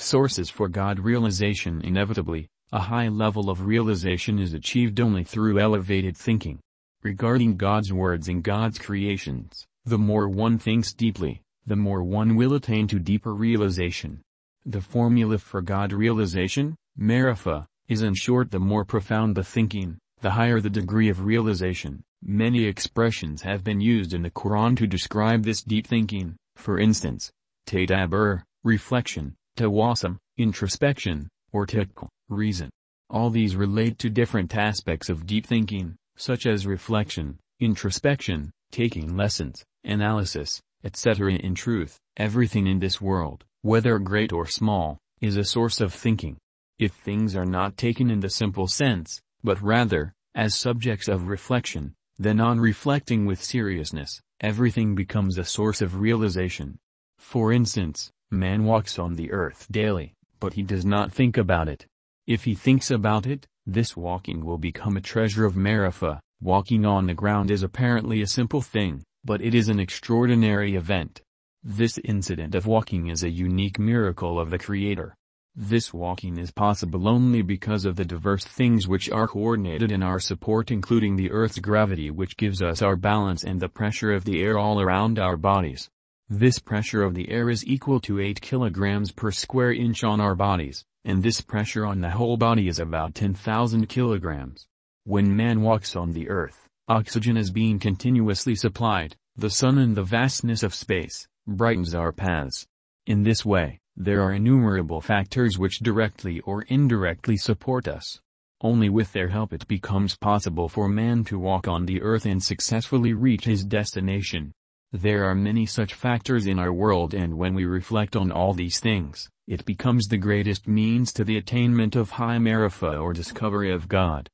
sources for God realization. Inevitably, a high level of realization is achieved only through elevated thinking. Regarding God's words and God's creations, the more one thinks deeply, the more one will attain to deeper realization. The formula for God realization, Marifa, is in short: the more profound the thinking, the higher the degree of realization. Many expressions have been used in the Quran to describe this deep thinking, for instance, tadabbur, reflection, tawassum, introspection, or tikkal, reason. All these relate to different aspects of deep thinking, such as reflection, introspection, taking lessons, analysis, etc. In truth, everything in this world, whether great or small, is a source of thinking. If things are not taken in the simple sense, but rather, as subjects of reflection, then on reflecting with seriousness, everything becomes a source of realization. For instance, man walks on the earth daily, but he does not think about it. If he thinks about it, this walking will become a treasure of Marifa. Walking on the ground is apparently a simple thing, but it is an extraordinary event. This incident of walking is a unique miracle of the Creator. This walking is possible only because of the diverse things which are coordinated in our support, including the Earth's gravity, which gives us our balance, and the pressure of the air all around our bodies. This pressure of the air is equal to 8 kilograms per square inch on our bodies, and this pressure on the whole body is about 10,000 kilograms. When man walks on the earth, oxygen is being continuously supplied. The sun and the vastness of space brightens our paths. In this way, there are innumerable factors which directly or indirectly support us. Only with their help it becomes possible for man to walk on the earth and successfully reach his destination. There are many such factors in our world, and when we reflect on all these things, it becomes the greatest means to the attainment of high Marifa or discovery of God.